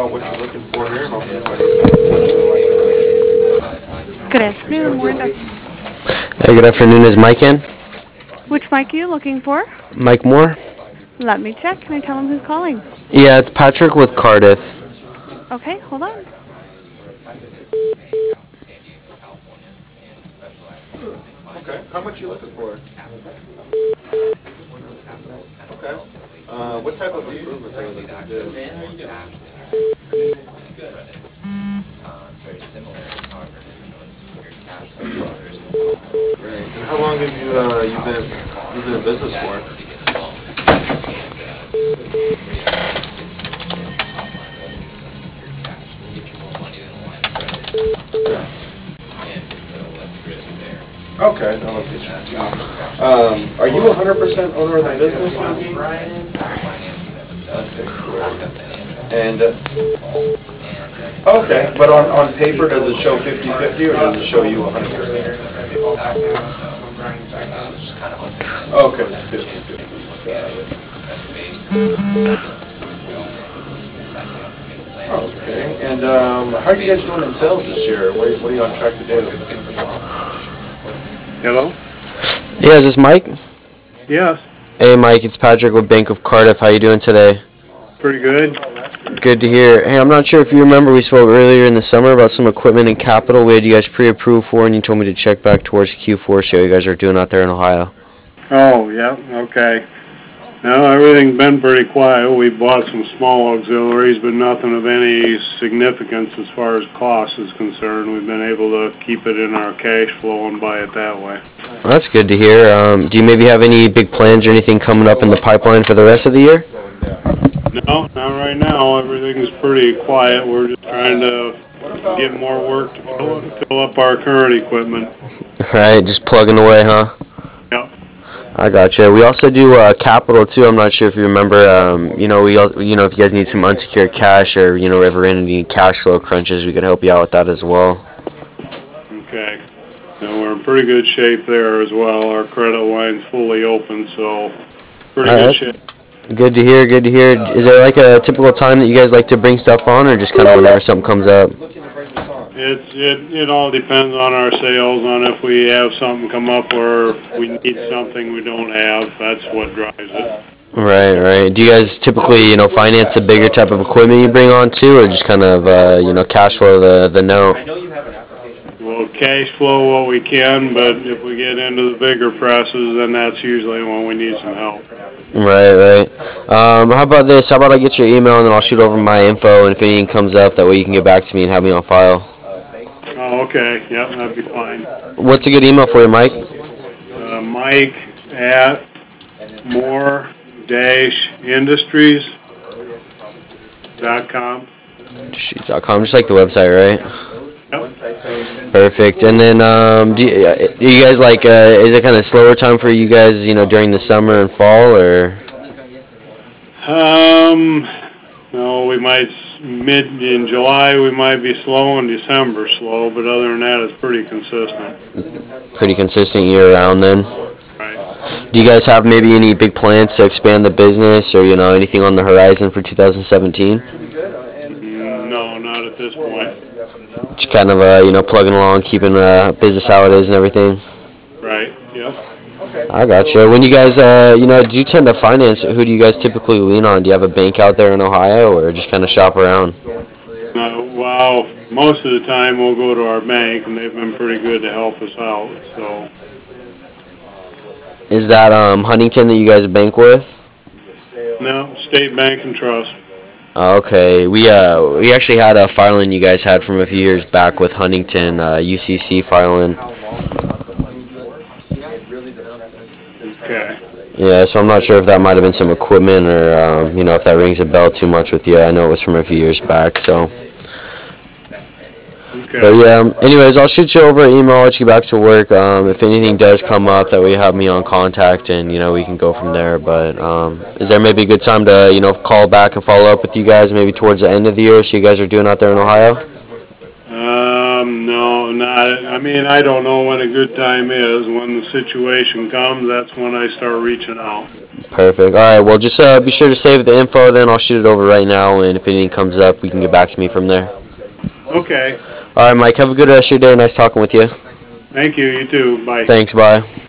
what you're looking for here, and I'll see if I Good afternoon, Warren. Hey, good afternoon. Is Mike in? Which Mike are you looking for? Mike Moore? Let me check. Can I tell him who's calling? Yeah, it's Patrick with Cardiff. Okay, hold on. Okay. How much are you looking for? Okay. What type of improvements are you looking to do? Great. And how long have you been in business for? Okay, I'll get you. Are you 100% owner of the business? And okay, but on paper, does it show 50-50 or does it show you 100%? Okay, 50-50. Okay, and how are you guys doing in sales this year? What are you on track to do? Hello? Yeah, is this Mike? Yes, Hey, Mike, it's Patrick with Bank of Cardiff. How you doing today? pretty good. Good to hear. Hey, I'm not sure if you remember, we spoke earlier in the summer about some equipment and capital we had you guys pre-approved for, and you told me to check back towards Q4, see how you guys are doing out there in Ohio. Oh, yeah, okay. No, everything's been pretty quiet. We bought some small auxiliaries, but nothing of any significance as far as cost is concerned. We've been able to keep it in our cash flow and buy it that way. Well, that's good to hear. Do you maybe have any big plans or anything coming up in the pipeline for the rest of the year? No, not right now. Everything's pretty quiet. We're just trying to get more work to fill up our current equipment. Right, just plugging away, huh? Yep. I gotcha. We also do capital too. I'm not sure if you remember. If you guys need some unsecured cash or ever in any cash flow crunches, we could help you out with that as well. Okay. And we're in pretty good shape there as well. Our credit line's fully open, so pretty good shape. Good to hear. Good to hear. Is there like a typical time that you guys like to bring stuff on, or just kind of whenever something comes up? It all depends on our sales, on if we have something come up where we need something we don't have. That's what drives it. Right, right. Do you guys typically, finance the bigger type of equipment you bring on too, or just kind of, cash flow the note? We'll cash flow what we can, but if we get into the bigger presses, then that's usually when we need some help. Right, right. How about this? How about I get your email and then I'll shoot over my info, and if anything comes up, that way you can get back to me and have me on file. Oh, okay. Yep, that'd be fine. What's a good email for you, Mike? Mike at more-industries.com. Industries.com, just like the website, right? Yep. Perfect. And then, do you guys like? Is it kind of slower time for you guys? During the summer and fall, or? No, we might in July we might be slow, in December slow, but other than that, it's pretty consistent. Pretty consistent year round then. Right. Do you guys have maybe any big plans to expand the business, or anything on the horizon for 2017? No, not at this point. Just kind of plugging along, keeping business how it is and everything. Right. Yep. I gotcha. When you guys, do you tend to finance? Who do you guys typically lean on? Do you have a bank out there in Ohio, or just kind of shop around? Well, most of the time we'll go to our bank, and they've been pretty good to help us out. So. Is that Huntington that you guys bank with? No, State Bank and Trust. Okay, we actually had a filing you guys had from a few years back with Huntington, UCC filing. Okay. Yeah, so I'm not sure if that might have been some equipment or if that rings a bell too much with you. I know it was from a few years back, so. Okay. But yeah, anyways, I'll shoot you over an email, I'll let you back to work. If anything does come up, that way you have me on contact, and we can go from there. But is there maybe a good time to call back and follow up with you guys maybe towards the end of the year, so you guys are doing out there in Ohio? No, than that. I mean, I don't know when a good time is. When the situation comes, that's when I start reaching out. Perfect. All right. Well, just be sure to save the info. Then I'll shoot it over right now, and if anything comes up, we can get back to me from there. Okay. All right, Mike. Have a good rest of your day. Nice talking with you. Thank you. You too. Bye. Thanks. Bye.